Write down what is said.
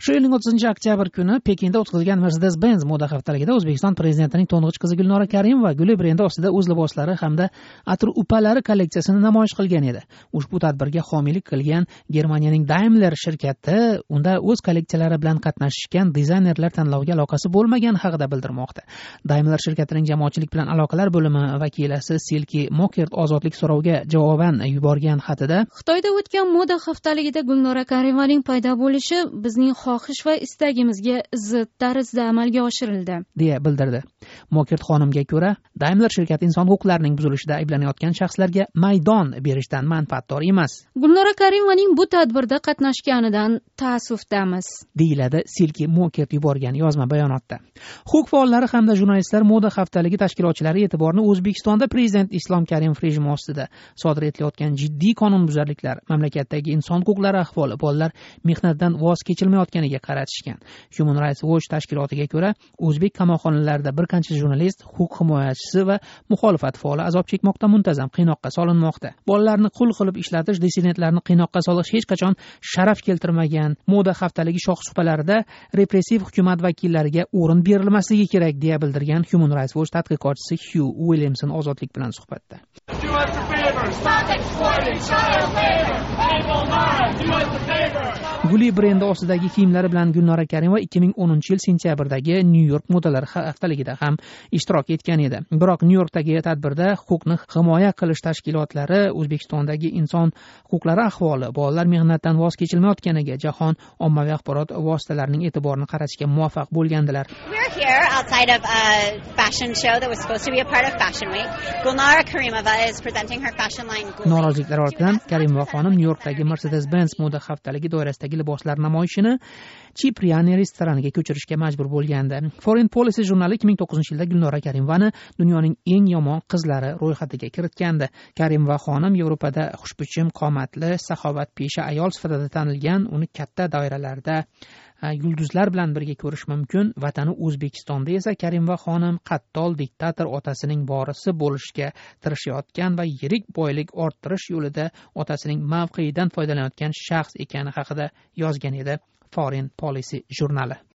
Shu yilning 30-oktyabr kuni Pekinda o'tkazilgan Mercedes-Benz moda haftaligida O'zbekiston prezidentining to'ng'ich qizi Gulnora Karimova Guli brendi ostida o'z liboslari hamda atir upalari kolleksiyasini namoyish qilgan edi. Ushbu tadbirga homiylik qilgan Germaniyaning Daimler shirkati unda o'z kolleksiyalari bilan qatnashishgan dizaynerlar tanloviga aloqasi bo'lmagan haqida bildirmoqda. Daimler shirkatining jamoatchilik bilan aloqalar bo'limi vakilasi Silki Mokert ozodlik so'roviga javoban yuborgan xatida Xitoyda o'tgan moda haftaligida Gulnora Karimaning paydo bo'lishi bizning xohish va istagimizga zid tarzda amalga oshirildi, deya bildirdi. Mokert xonimga ko'ra, Daimler shirkati inson huquqlarining buzilishida ayblanayotgan shaxslarga maydon berishdan manfaatdor emas. Gulnora Karimaning bu tadbirda qatnashganidan ta'assufdamiz, deyiladi Silki Mokert yuborgan yozma bayonotda. Huquq faollari hamda jurnalistlar moda haftaligi tashkilotchilari e'tiborini O'zbekistonda prezident Islom Karimov rejimi ostida sodir etilayotgan jiddiy qonunbuzarliklar, mamlakatdagi inson huquqlari ahvoli, bolalar mehnatdan voz kechilmayotganiga qaratishgan. Human Rights Watch tashkilotiga ko'ra, o'zbek qamoqxonalarida bir qancha jurnalist, huquq himoyachisi va muxolifat faoli azob chekmoqda, muntazam qiynoqqa solinmoqda. Bolalarni qul qilib ishlatish, dissidentlarni qiynoqqa solish hech qachon sharaf keltirmagan. Moda haftaligi shoh-supalarida repressiv hukumat vakillariga o'rin berilmasligi kerak, deya bildirgan Human Rights Watch tadqiqotchisi Hugh Williamson ozodlik bilan suhbatda. Guli brendi ostidagi kiyimlari bilan Gulnora Karimova 2010-yil sentyabrdagi New York modalar haftaligida ham ishtirok etgan edi. Biroq New Yorkdagi tadbirda huquqni himoya qilish tashkilotlari O'zbekistondagi inson huquqlari ahvoli, bolalar mehnatdan voz kechilmayotganiga jahon ommaviy axborot vositalarining e'tiborini qaratishga muvaffaq bo'lgandilar. Here outside of a fashion show that was supposed to be a part of Fashion Week. Gulnora Karimova is presenting her fashion line. Noroziliklar ortidan Karimova xonim New Yorkdagi Mercedes-Benz moda haftaligi doirasidagi liboslar namoyishini Cipriani restoraniga ko'chirishga majbur bo'lgandi. Foreign Policy jurnali 2009-yilda Gulnora Karimovani dunyoning eng yomon qizlari ro'yxatiga kiritgandi. Karimova xonim Yevropada xushbichim, qomatli, saxovatpesha ayol sifatida tanilgan, uni katta doiralarda yulduzlar bilan birga ko'rish mumkin. Vatani O'zbekistonda esa Karimova xonim qattol diktator otasining vorisi bo'lishga tirishayotgan va yirik boylik orttirish yo'lida otasining mavqeidan foydalanayotgan shaxs ekani haqida yozgan edi Foreign Policy jurnali.